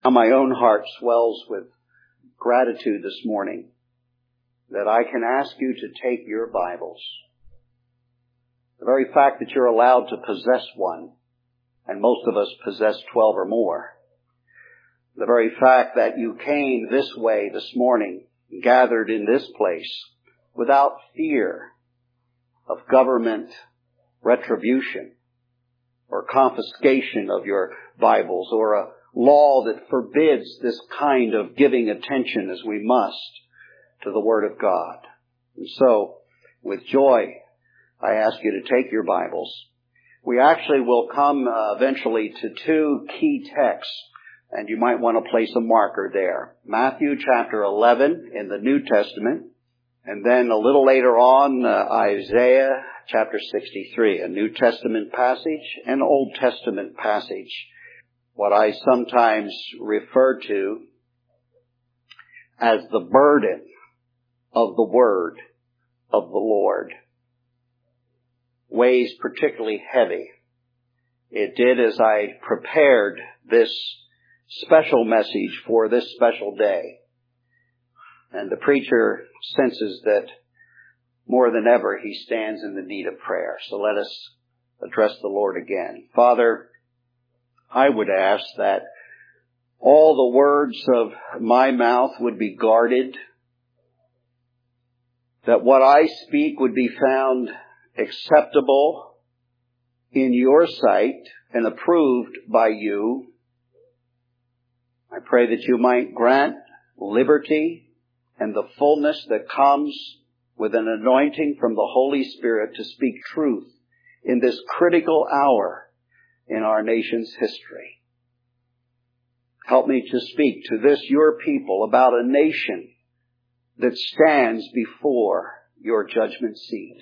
My own heart swells with gratitude this morning that I can ask you to take your Bibles. The very fact that you're allowed to possess one, and most of us possess 12 or more. The very fact that you came this way this morning, gathered in this place, without fear of government retribution or confiscation of your Bibles or a law that forbids this kind of giving attention as we must to the Word of God. And so, with joy, I ask you to take your Bibles. We actually will come eventually to two key texts, and you might want to place a marker there. Matthew chapter 11 in the New Testament, and then a little later on, Isaiah chapter 63, a New Testament passage, an Old Testament passage. What I sometimes refer to as the burden of the Word of the Lord. Weighs particularly heavy. It did as I prepared this special message for this special day. And the preacher senses that more than ever he stands in the need of prayer. So let us address the Lord again. Father, I would ask that all the words of my mouth would be guarded, that what I speak would be found acceptable in your sight and approved by you. I pray that you might grant liberty and the fullness that comes with an anointing from the Holy Spirit to speak truth in this critical hour in our nation's history. Help me to speak to this, your people, about a nation that stands before your judgment seat.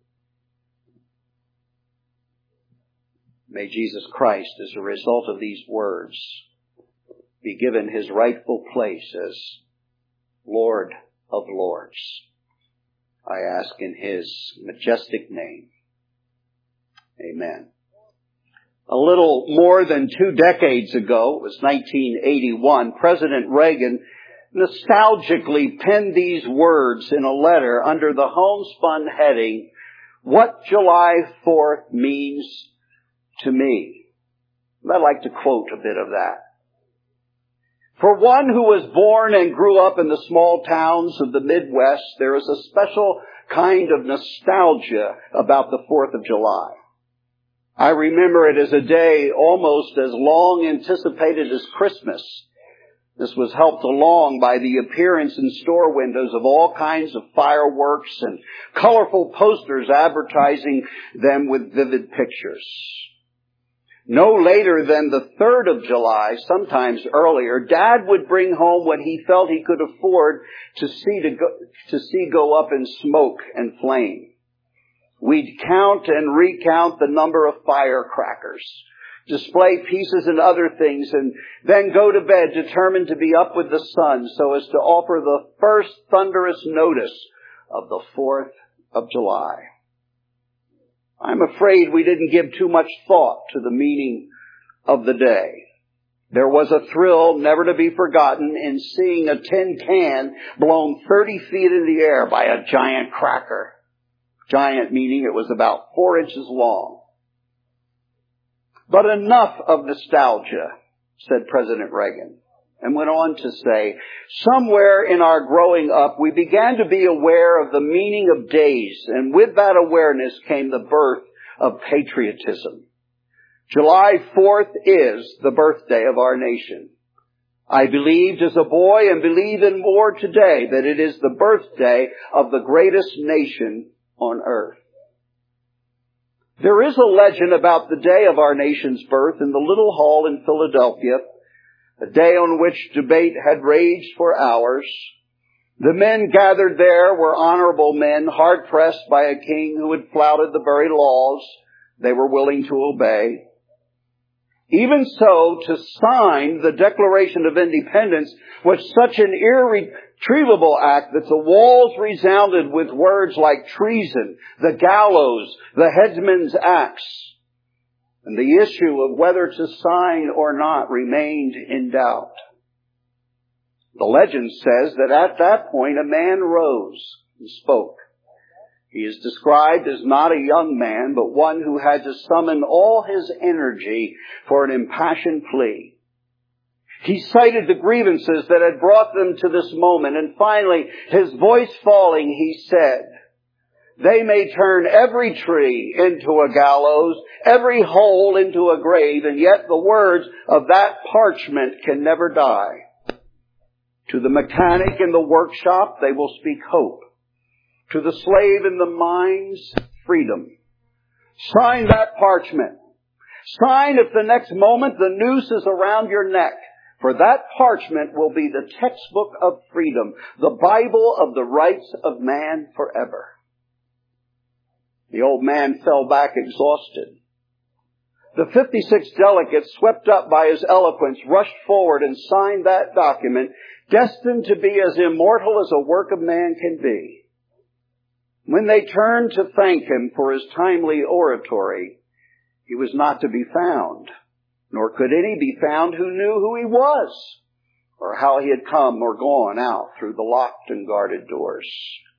May Jesus Christ, as a result of these words, be given his rightful place as Lord of Lords. I ask in his majestic name. Amen. A little more than 2 decades ago, it was 1981, President Reagan nostalgically penned these words in a letter under the homespun heading, "What July 4th Means to Me." I'd like to quote a bit of that. For one who was born and grew up in the small towns of the Midwest, there is a special kind of nostalgia about the 4th of July. I remember it as a day almost as long anticipated as Christmas. This was helped along by the appearance in store windows of all kinds of fireworks and colorful posters advertising them with vivid pictures. No later than the 3rd of July, sometimes earlier, Dad would bring home what he felt he could afford to see go up in smoke and flame. We'd count and recount the number of firecrackers, display pieces and other things, and then go to bed determined to be up with the sun so as to offer the first thunderous notice of the 4th of July. I'm afraid we didn't give too much thought to the meaning of the day. There was a thrill never to be forgotten in seeing a tin can blown 30 feet in the air by a giant cracker. Giant meaning it was about 4 inches long. But enough of nostalgia, said President Reagan, and went on to say, somewhere in our growing up, we began to be aware of the meaning of days, and with that awareness came the birth of patriotism. July 4th is the birthday of our nation. I believed as a boy and believe in more today that it is the birthday of the greatest nation on earth. There is a legend about the day of our nation's birth in the little hall in Philadelphia, a day on which debate had raged for hours. The men gathered there were honorable men, hard-pressed by a king who had flouted the very laws they were willing to obey. Even so, to sign the Declaration of Independence was such an irretrievable act that the walls resounded with words like treason, the gallows, the headsman's axe. And the issue of whether to sign or not remained in doubt. The legend says that at that point a man rose and spoke. He is described as not a young man, but one who had to summon all his energy for an impassioned plea. He cited the grievances that had brought them to this moment, and finally, his voice falling, he said, "They may turn every tree into a gallows, every hole into a grave, and yet the words of that parchment can never die. To the mechanic in the workshop, they will speak hope. To the slave in the mines, freedom. Sign that parchment. Sign if the next moment the noose is around your neck. For that parchment will be the textbook of freedom, the Bible of the rights of man forever." The old man fell back exhausted. The 56 delegates, swept up by his eloquence, rushed forward and signed that document, destined to be as immortal as a work of man can be. When they turned to thank him for his timely oratory, he was not to be found, nor could any be found who knew who he was, or how he had come or gone out through the locked and guarded doors.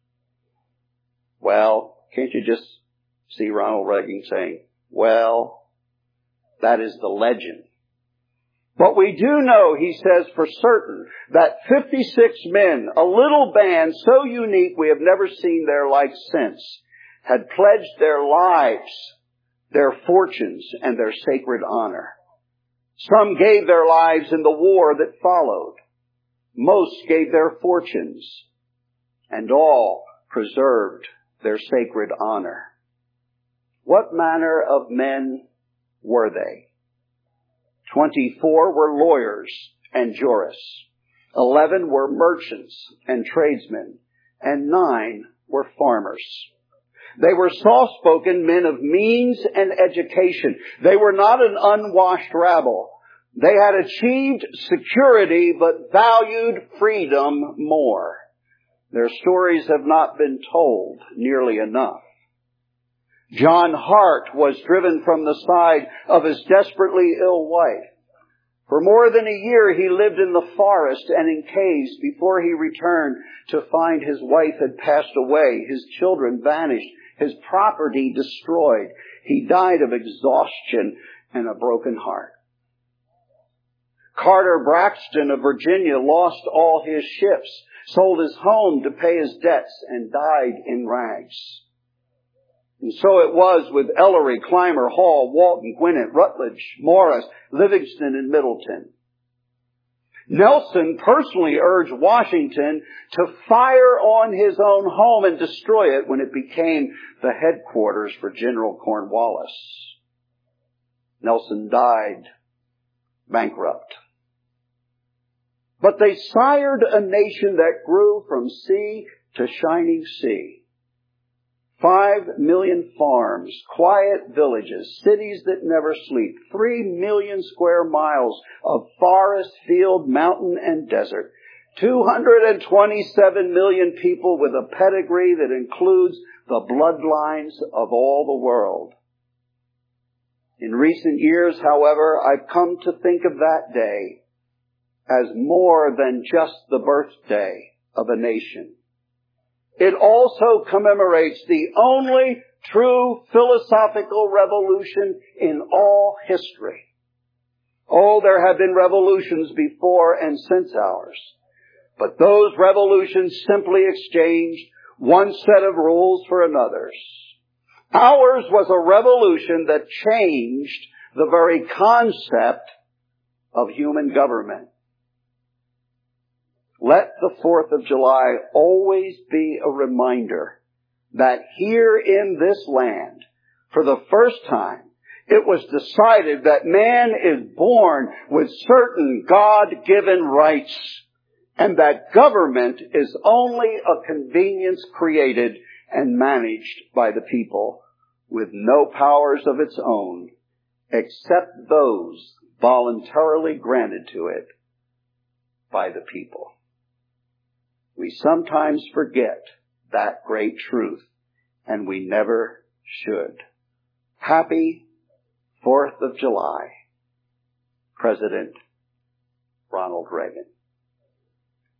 Well, can't you just see Ronald Reagan saying, "Well, that is the legend." But we do know, he says for certain, that 56 men, a little band so unique we have never seen their like since, had pledged their lives, their fortunes, and their sacred honor. Some gave their lives in the war that followed. Most gave their fortunes, and all preserved their sacred honor. What manner of men were they? 24 were lawyers and jurists. 11 were merchants and tradesmen. And 9 were farmers. They were soft-spoken men of means and education. They were not an unwashed rabble. They had achieved security but valued freedom more. Their stories have not been told nearly enough. John Hart was driven from the side of his desperately ill wife. For more than a year he lived in the forest and in caves before he returned to find his wife had passed away, his children vanished, his property destroyed. He died of exhaustion and a broken heart. Carter Braxton of Virginia lost all his ships, sold his home to pay his debts, and died in rags. And so it was with Ellery, Clymer, Hall, Walton, Gwinnett, Rutledge, Morris, Livingston, and Middleton. Nelson personally urged Washington to fire on his own home and destroy it when it became the headquarters for General Cornwallis. Nelson died bankrupt. But they sired a nation that grew from sea to shining sea. 5 million farms, quiet villages, cities that never sleep, 3 million square miles of forest, field, mountain, and desert, 227 million people with a pedigree that includes the bloodlines of all the world. In recent years, however, I've come to think of that day as more than just the birthday of a nation. It also commemorates the only true philosophical revolution in all history. Oh, there have been revolutions before and since ours, but those revolutions simply exchanged one set of rules for another's. Ours was a revolution that changed the very concept of human government. Let the 4th of July always be a reminder that here in this land, for the first time, it was decided that man is born with certain God-given rights, and that government is only a convenience created and managed by the people, with no powers of its own, except those voluntarily granted to it by the people. We sometimes forget that great truth, and we never should. Happy 4th of July, President Ronald Reagan.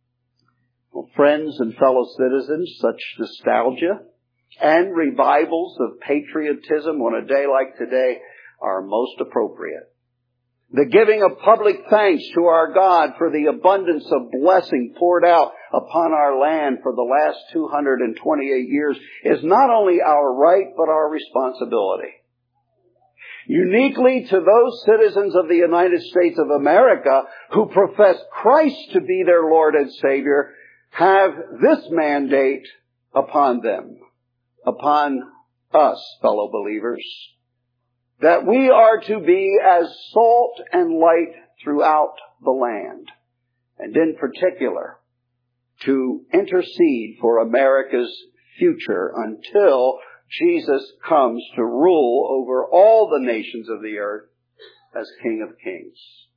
Friends and fellow citizens, such nostalgia and revivals of patriotism on a day like today are most appropriate. The giving of public thanks to our God for the abundance of blessing poured out upon our land for the last 228 years is not only our right, but our responsibility. Uniquely to those citizens of the United States of America who profess Christ to be their Lord and Savior, have this mandate upon them, upon us, fellow believers, that we are to be as salt and light throughout the land, and in particular, to intercede for America's future until Jesus comes to rule over all the nations of the earth as King of Kings.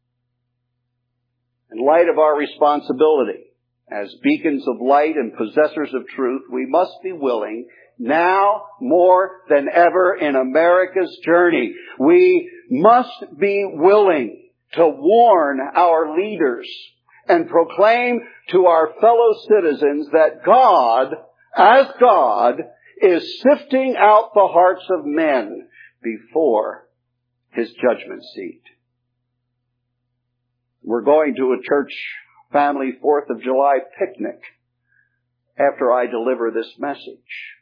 In light of our responsibility as beacons of light and possessors of truth, we must be willing, now more than ever in America's journey, we must be willing to warn our leaders and proclaim to our fellow citizens that God, as God, is sifting out the hearts of men before His judgment seat. We're going to a church family 4th of July picnic after I deliver this message.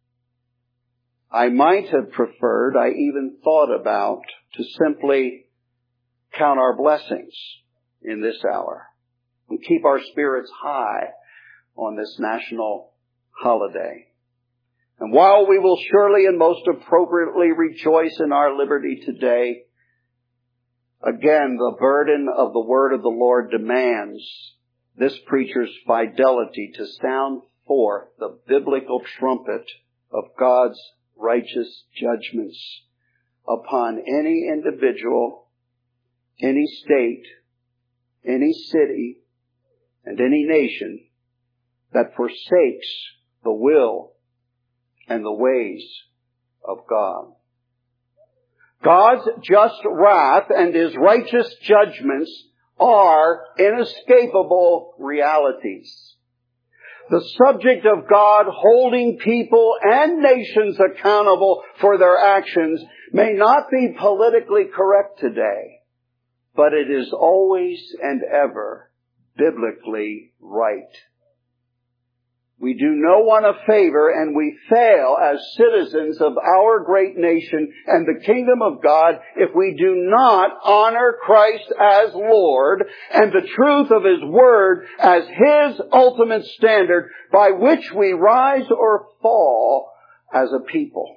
I might have preferred, I even thought about, to simply count our blessings in this hour and keep our spirits high on this national holiday. And while we will surely and most appropriately rejoice in our liberty today, again, the burden of the word of the Lord demands this preacher's fidelity to sound forth the biblical trumpet of God's righteous judgments upon any individual, any state, any city, and any nation that forsakes the will and the ways of God. God's just wrath and His righteous judgments are inescapable realities. The subject of God holding people and nations accountable for their actions may not be politically correct today, but it is always and ever biblically right. We do no one a favor and we fail as citizens of our great nation and the kingdom of God if we do not honor Christ as Lord and the truth of His word as His ultimate standard by which we rise or fall as a people.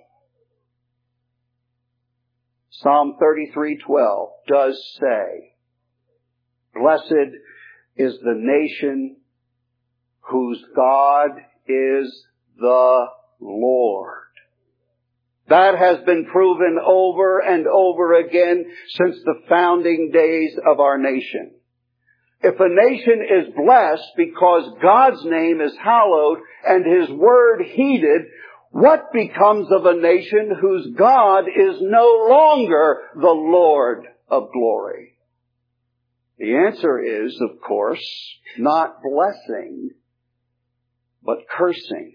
Psalm 33:12 does say, "Blessed is the nation whose God is the Lord." That has been proven over and over again since the founding days of our nation. If a nation is blessed because God's name is hallowed and His word heeded, what becomes of a nation whose God is no longer the Lord of glory? The answer is, of course, not blessing, but cursing.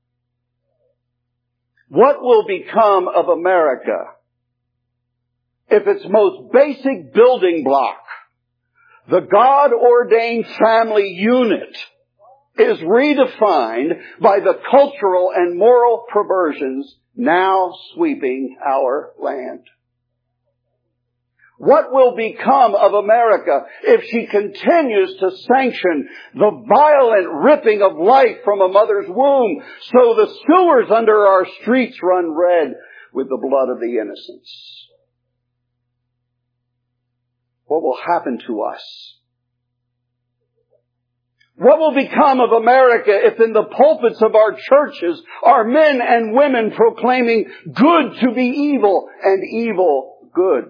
What will become of America if its most basic building block, the God-ordained family unit, is redefined by the cultural and moral perversions now sweeping our land? What will become of America if she continues to sanction the violent ripping of life from a mother's womb so the sewers under our streets run red with the blood of the innocents? What will happen to us? What will become of America if in the pulpits of our churches are men and women proclaiming good to be evil and evil good?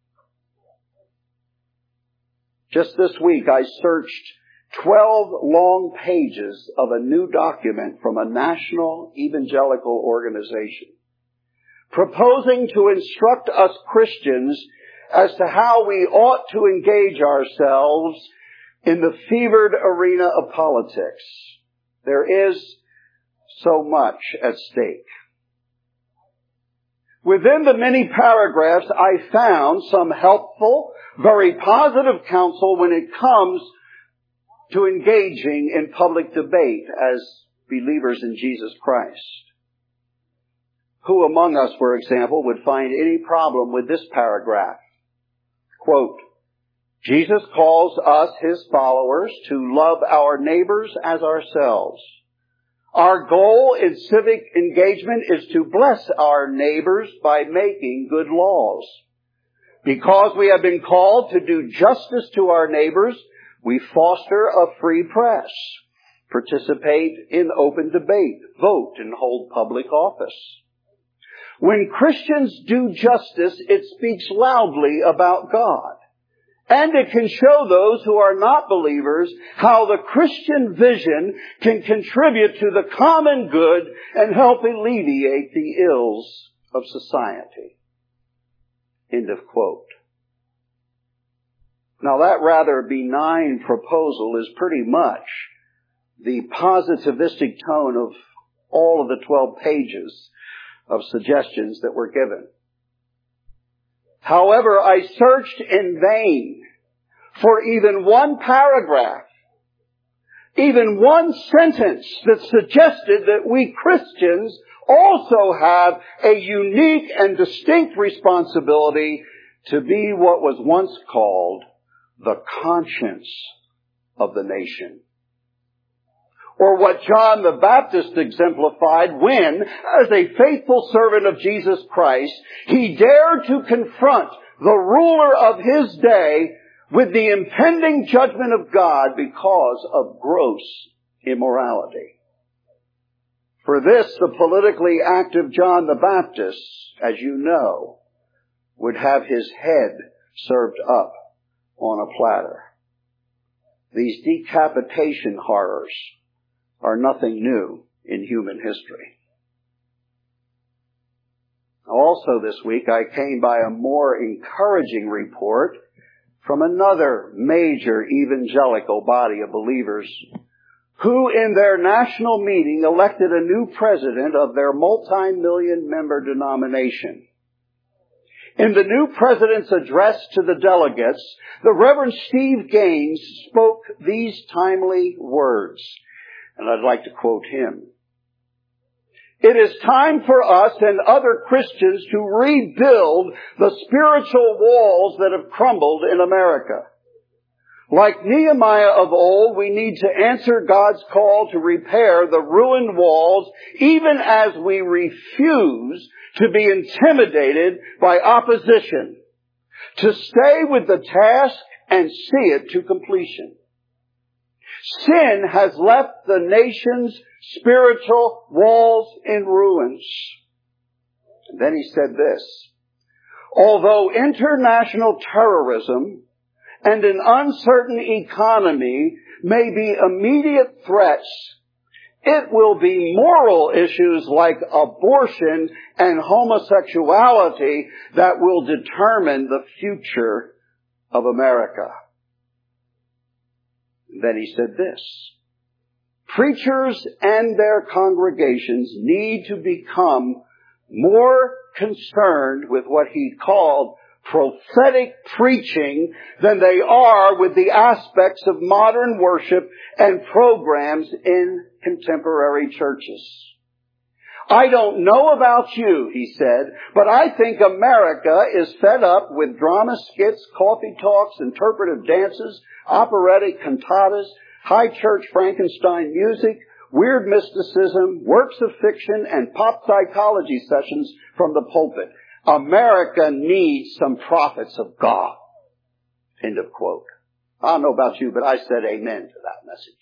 Just this week, I searched 12 long pages of a new document from a national evangelical organization proposing to instruct us Christians as to how we ought to engage ourselves in the fevered arena of politics. There is so much at stake. Within the many paragraphs, I found some helpful, very positive counsel when it comes to engaging in public debate as believers in Jesus Christ. Who among us, for example, would find any problem with this paragraph? Quote, Jesus calls us, his followers, to love our neighbors as ourselves. Our goal in civic engagement is to bless our neighbors by making good laws. Because we have been called to do justice to our neighbors, we foster a free press, participate in open debate, vote, and hold public office. When Christians do justice, it speaks loudly about God. And it can show those who are not believers how the Christian vision can contribute to the common good and help alleviate the ills of society. End of quote. Now that rather benign proposal is pretty much the positivistic tone of all of the 12 pages of suggestions that were given. However, I searched in vain for even one paragraph, even one sentence that suggested that we Christians also have a unique and distinct responsibility to be what was once called the conscience of the nation. Or what John the Baptist exemplified when, as a faithful servant of Jesus Christ, he dared to confront the ruler of his day with the impending judgment of God because of gross immorality. For this, the politically active John the Baptist, as you know, would have his head served up on a platter. These decapitation horrors are nothing new in human history. Also this week, I came by a more encouraging report from another major evangelical body of believers who in their national meeting elected a new president of their multi-million member denomination. In the new president's address to the delegates, the Reverend Steve Gaines spoke these timely words. And I'd like to quote him. It is time for us and other Christians to rebuild the spiritual walls that have crumbled in America. Like Nehemiah of old, we need to answer God's call to repair the ruined walls, even as we refuse to be intimidated by opposition, to stay with the task and see it to completion. Sin has left the nation's spiritual walls in ruins. And then he said this, although international terrorism and an uncertain economy may be immediate threats, it will be moral issues like abortion and homosexuality that will determine the future of America. Then he said this, preachers and their congregations need to become more concerned with what he called prophetic preaching than they are with the aspects of modern worship and programs in contemporary churches. I don't know about you, he said, but I think America is fed up with drama skits, coffee talks, interpretive dances, operatic cantatas, high church Frankenstein music, weird mysticism, works of fiction, and pop psychology sessions from the pulpit. America needs some prophets of God. End of quote. I don't know about you, but I said amen to that message.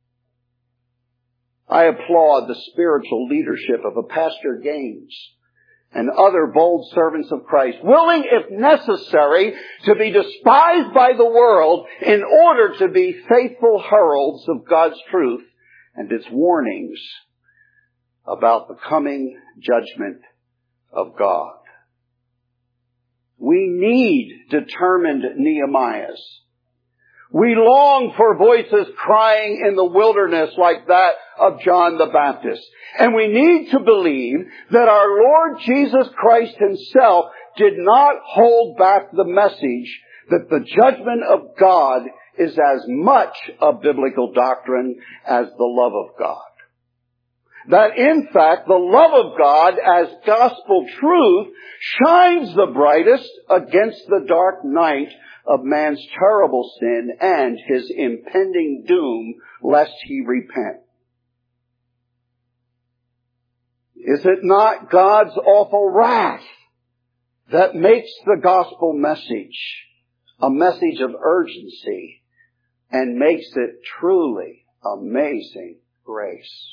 I applaud the spiritual leadership of a Pastor Gaines and other bold servants of Christ, willing, if necessary, to be despised by the world in order to be faithful heralds of God's truth and its warnings about the coming judgment of God. We need determined Nehemiahs. We long for voices crying in the wilderness like that of John the Baptist. And we need to believe that our Lord Jesus Christ himself did not hold back the message that the judgment of God is as much a biblical doctrine as the love of God. That in fact, the love of God as gospel truth shines the brightest against the dark night of man's terrible sin and his impending doom lest he repent. Is it not God's awful wrath that makes the gospel message a message of urgency and makes it truly amazing grace?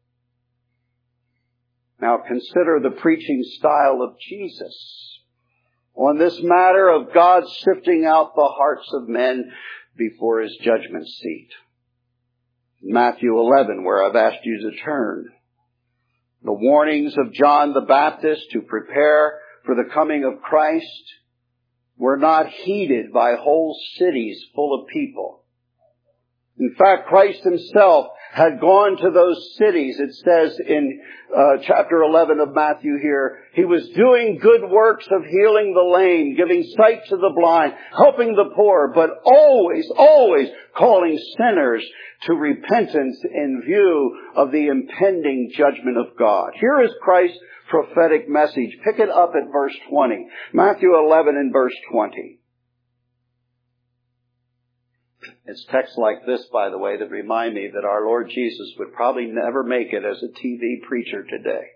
Now consider the preaching style of Jesus on this matter of God sifting out the hearts of men before his judgment seat. Matthew 11, where I've asked you to turn. The warnings of John the Baptist to prepare for the coming of Christ were not heeded by whole cities full of people. In fact, Christ himself had gone to those cities. It says in chapter 11 of Matthew here, he was doing good works of healing the lame, giving sight to the blind, helping the poor, but always calling sinners to repentance in view of the impending judgment of God. Here is Christ's prophetic message. Pick it up at verse 20. Matthew 11 and verse 20. It's texts like this, by the way, that remind me that our Lord Jesus would probably never make it as a TV preacher today.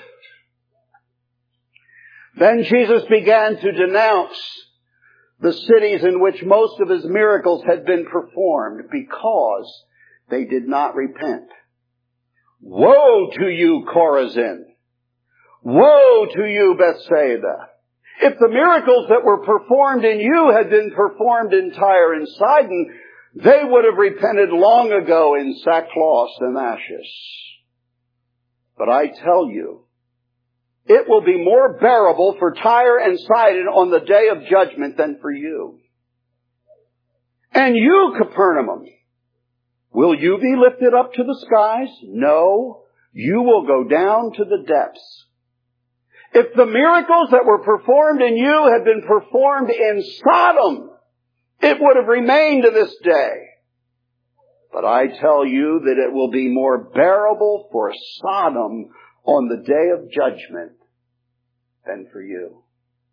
Then Jesus began to denounce the cities in which most of his miracles had been performed because they did not repent. Woe to you, Chorazin! Woe to you, Bethsaida! If the miracles that were performed in you had been performed in Tyre and Sidon, they would have repented long ago in sackcloth and ashes. But I tell you, it will be more bearable for Tyre and Sidon on the day of judgment than for you. And you, Capernaum, will you be lifted up to the skies? No, you will go down to the depths. If the miracles that were performed in you had been performed in Sodom, it would have remained to this day. But I tell you that it will be more bearable for Sodom on the day of judgment than for you.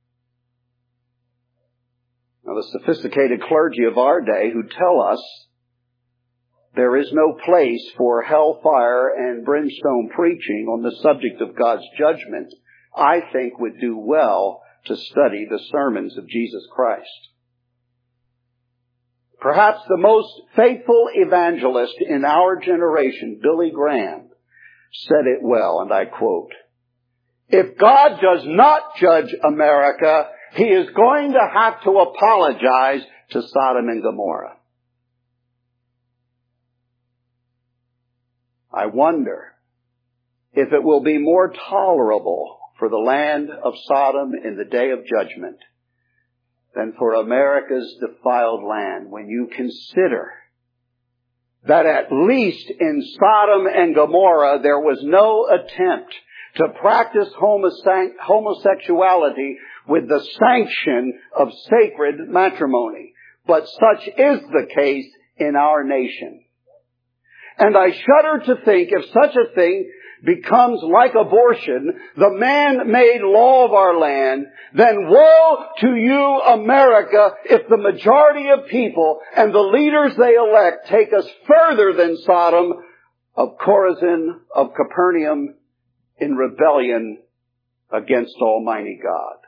Now, the sophisticated clergy of our day who tell us there is no place for hellfire and brimstone preaching on the subject of God's judgment, I think would do well to study the sermons of Jesus Christ. Perhaps the most faithful evangelist in our generation, Billy Graham, said it well, and I quote, "If God does not judge America, he is going to have to apologize to Sodom and Gomorrah." I wonder if it will be more tolerable for the land of Sodom in the day of judgment than for America's defiled land when you consider that at least in Sodom and Gomorrah there was no attempt to practice homosexuality with the sanction of sacred matrimony. But such is the case in our nation. And I shudder to think if such a thing becomes like abortion, the man-made law of our land, then woe to you, America, if the majority of people and the leaders they elect take us further than Sodom, of Chorazin, of Capernaum, in rebellion against Almighty God.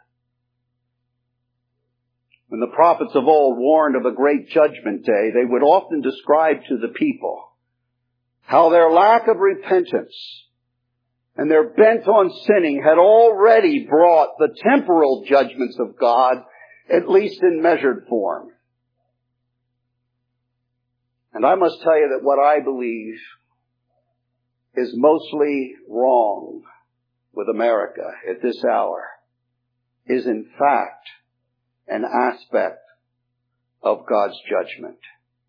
When the prophets of old warned of a great judgment day, they would often describe to the people how their lack of repentance and their bent on sinning had already brought the temporal judgments of God, at least in measured form. And I must tell you that what I believe is mostly wrong with America at this hour is in fact an aspect of God's judgment.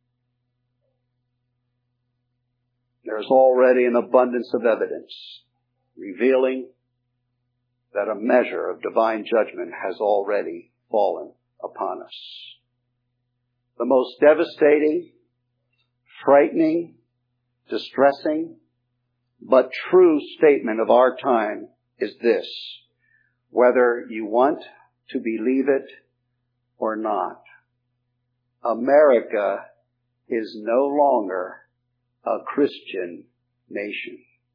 There's already an abundance of evidence revealing that a measure of divine judgment has already fallen upon us. The most devastating, frightening, distressing, but true statement of our time is this: whether you want to believe it or not, America is no longer a Christian nation.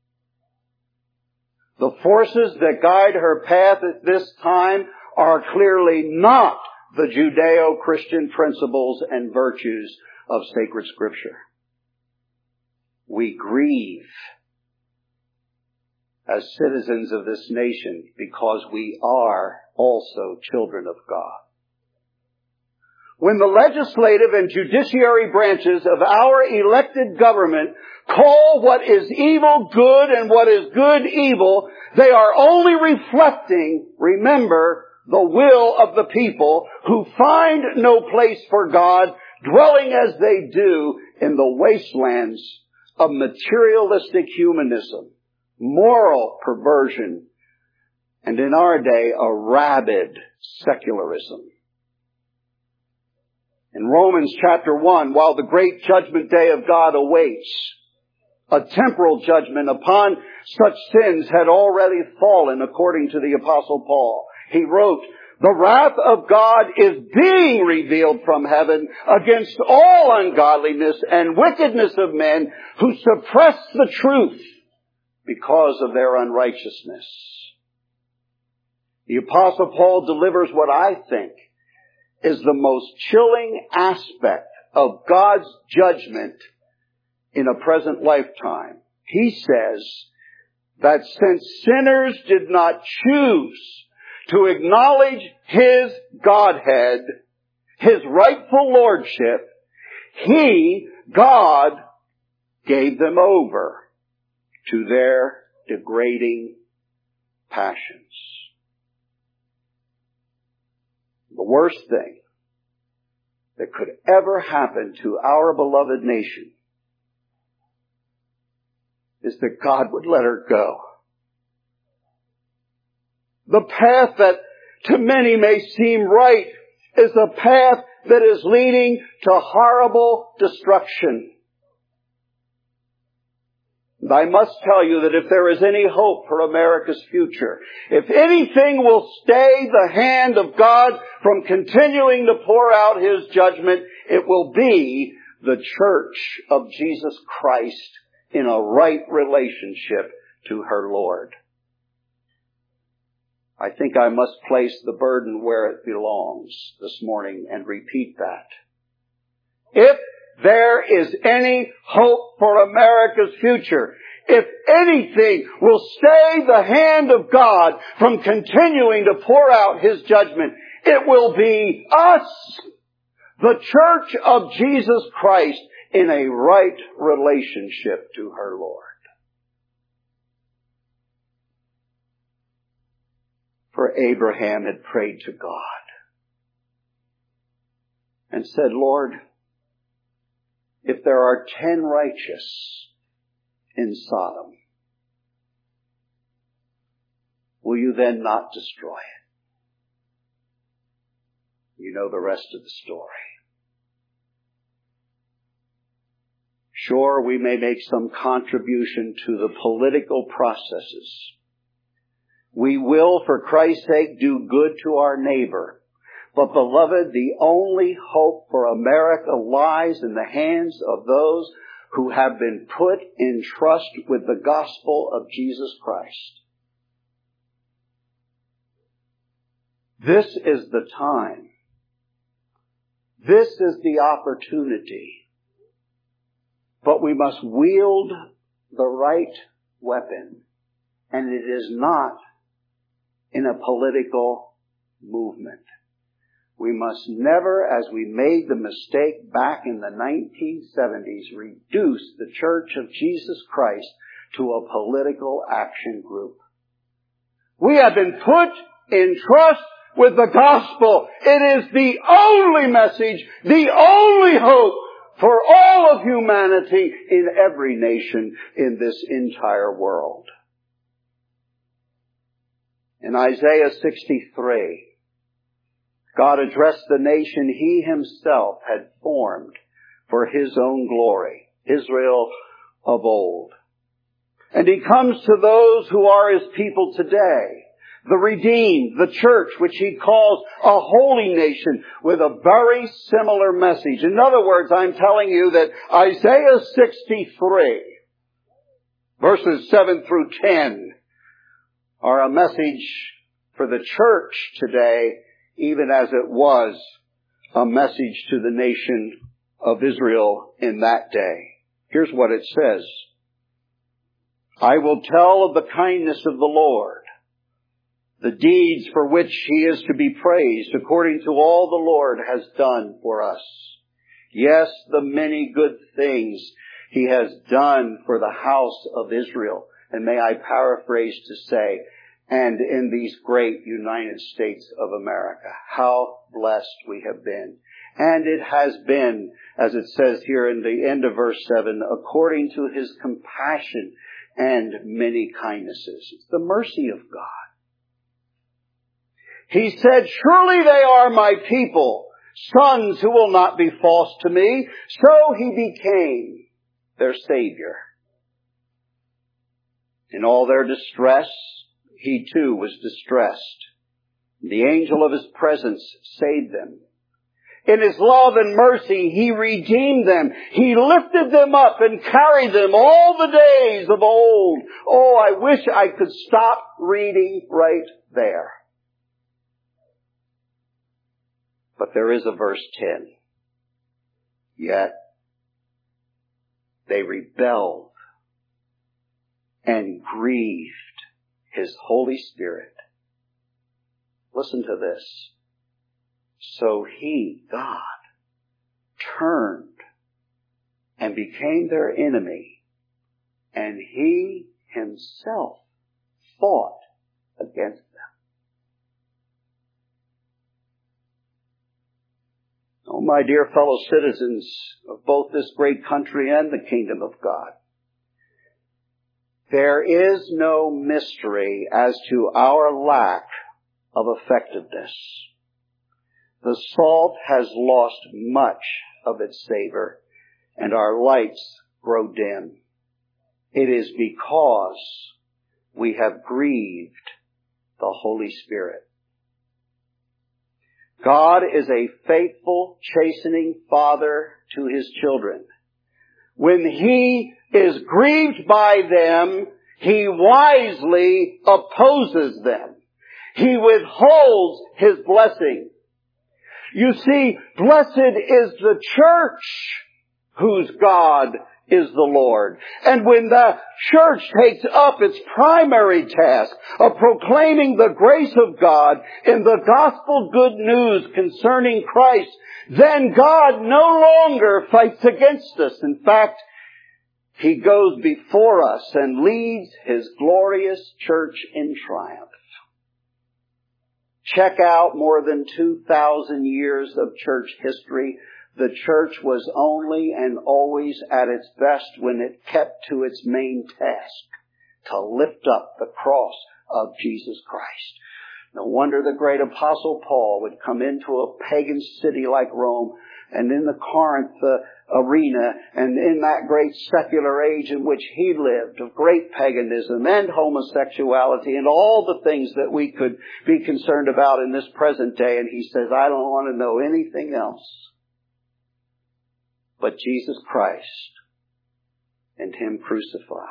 The forces that guide her path at this time are clearly not the Judeo-Christian principles and virtues of sacred Scripture. We grieve as citizens of this nation because we are also children of God. When the legislative and judiciary branches of our elected government call what is evil good and what is good evil, they are only reflecting, remember, the will of the people who find no place for God, dwelling as they do in the wastelands of materialistic humanism, moral perversion, and in our day, a rabid secularism. In Romans chapter 1, while the great judgment day of God awaits, a temporal judgment upon such sins had already fallen, according to the Apostle Paul. He wrote, "The wrath of God is being revealed from heaven against all ungodliness and wickedness of men who suppress the truth because of their unrighteousness." The Apostle Paul delivers what I think is the most chilling aspect of God's judgment in a present lifetime. He says that since sinners did not choose to acknowledge His Godhead, His rightful lordship, He, God, gave them over to their degrading passions. The worst thing that could ever happen to our beloved nation is that God would let her go. The path that to many may seem right is a path that is leading to horrible destruction. And I must tell you that if there is any hope for America's future, if anything will stay the hand of God from continuing to pour out His judgment, it will be the Church of Jesus Christ in a right relationship to her Lord. I think I must place the burden where it belongs this morning and repeat that. If there is any hope for America's future, if anything will stay the hand of God from continuing to pour out His judgment, it will be us, the Church of Jesus Christ, in a right relationship to her Lord. For Abraham had prayed to God and said, "Lord, if there are 10 righteous in Sodom, will you then not destroy it?" You know the rest of the story. Sure, we may make some contribution to the political processes. We will, for Christ's sake, do good to our neighbor. But beloved, the only hope for America lies in the hands of those who have been put in trust with the gospel of Jesus Christ. This is the time. This is the opportunity. But we must wield the right weapon. And it is not in a political movement. We must never, as we made the mistake back in the 1970s, reduce the Church of Jesus Christ to a political action group. We have been put in trust with the gospel. It is the only message, the only hope for all of humanity in every nation in this entire world. In Isaiah 63, God addressed the nation He Himself had formed for His own glory, Israel of old. And He comes to those who are His people today, the redeemed, the church, which He calls a holy nation, with a very similar message. In other words, I'm telling you that Isaiah 63, verses 7 through 10, are a message for the church today, even as it was a message to the nation of Israel in that day. Here's what it says. I will tell of the kindness of the Lord, the deeds for which He is to be praised, according to all the Lord has done for us. Yes, the many good things He has done for the house of Israel. And may I paraphrase to say, and in these great United States of America. How blessed we have been. And it has been, as it says here in the end of verse 7, according to His compassion and many kindnesses. It's the mercy of God. He said, surely they are my people, sons who will not be false to me. So He became their Savior. In all their distress, He too was distressed. The angel of His presence saved them. In His love and mercy, He redeemed them. He lifted them up and carried them all the days of old. Oh, I wish I could stop reading right there. But there is a verse 10. Yet they rebelled and grieved His Holy Spirit. Listen to this. So He, God, turned and became their enemy, and He Himself fought against them. Oh, my dear fellow citizens of both this great country and the kingdom of God, there is no mystery as to our lack of effectiveness. The salt has lost much of its savor, and our lights grow dim. It is because we have grieved the Holy Spirit. God is a faithful, chastening Father to His children. When He is grieved by them, He wisely opposes them. He withholds His blessing. You see, blessed is the church whose God is the Lord. And when the church takes up its primary task of proclaiming the grace of God in the gospel good news concerning Christ, then God no longer fights against us. In fact, He goes before us and leads His glorious church in triumph. Check out more than 2,000 years of church history. The church was only and always at its best when it kept to its main task, to lift up the cross of Jesus Christ. No wonder the great apostle Paul would come into a pagan city like Rome, and in the Corinth arena, and in that great secular age in which he lived, of great paganism and homosexuality and all the things that we could be concerned about in this present day. And he says, I don't want to know anything else but Jesus Christ and Him crucified.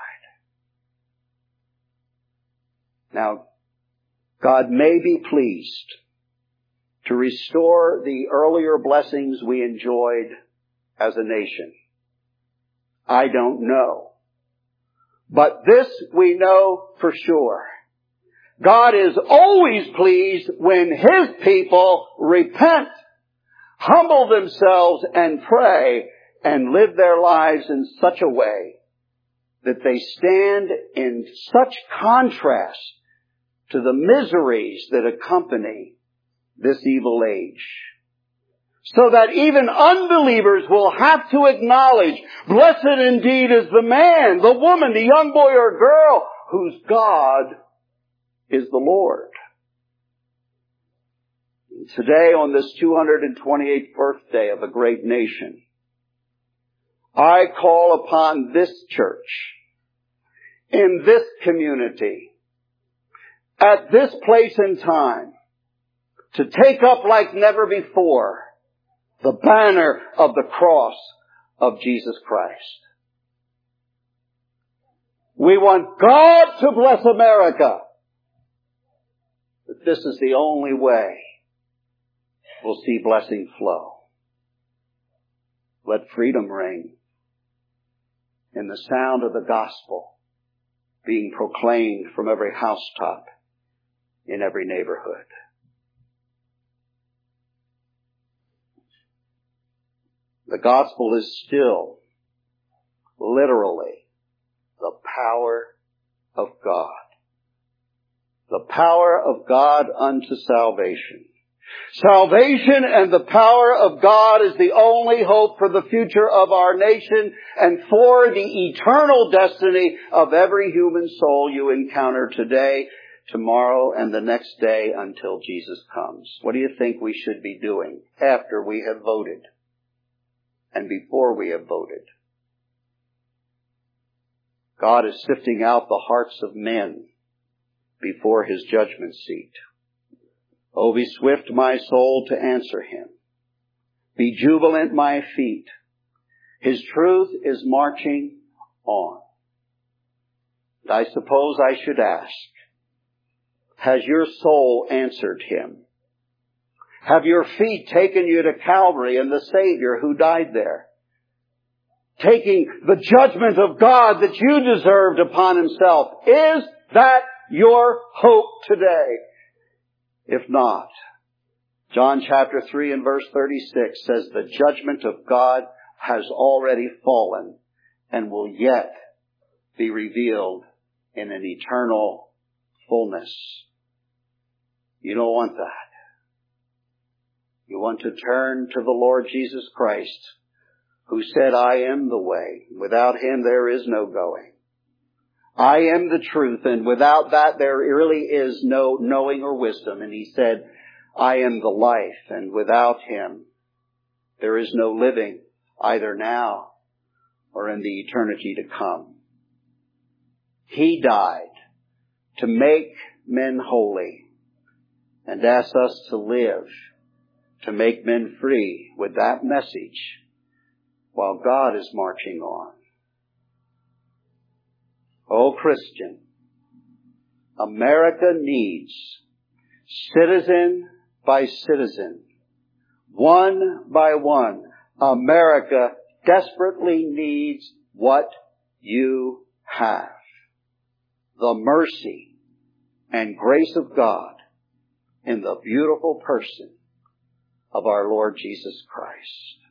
Now, God may be pleased to restore the earlier blessings we enjoyed as a nation. I don't know. But this we know for sure. God is always pleased when His people repent, humble themselves, and pray, and live their lives in such a way that they stand in such contrast to the miseries that accompany this evil age. so that even unbelievers will have to acknowledge, blessed indeed is the man, the woman, the young boy or girl, whose God is the Lord. Today, on this 228th birthday of a great nation, I call upon this church, in this community, at this place and time, to take up like never before the banner of the cross of Jesus Christ. We want God to bless America, but this is the only way we'll see blessing flow. Let freedom ring in the sound of the gospel being proclaimed from every housetop in every neighborhood. The gospel is still, literally, the power of God. The power of God unto salvation. Salvation and the power of God is the only hope for the future of our nation and for the eternal destiny of every human soul you encounter today, tomorrow, and the next day until Jesus comes. What do you think we should be doing after we have voted and before we have voted? God is sifting out the hearts of men before His judgment seat. Oh, be swift, my soul, to answer Him. Be jubilant, my feet. His truth is marching on. And I suppose I should ask, has your soul answered Him? Have your feet taken you to Calvary and the Savior who died there? Taking the judgment of God that you deserved upon Himself. Is that your hope today? If not, John chapter 3 and verse 36 says the judgment of God has already fallen and will yet be revealed in an eternal fullness. You don't want that. You want to turn to the Lord Jesus Christ, who said, I am the way. Without Him there is no going. I am the truth, and without that there really is no knowing or wisdom. And He said, I am the life, and without Him there is no living, either now or in the eternity to come. He died to make men holy and asked us to live to make men free with that message while God is marching on. Oh, Christian, America needs, citizen by citizen, one by one, America desperately needs what you have. The mercy and grace of God in the beautiful person of our Lord Jesus Christ.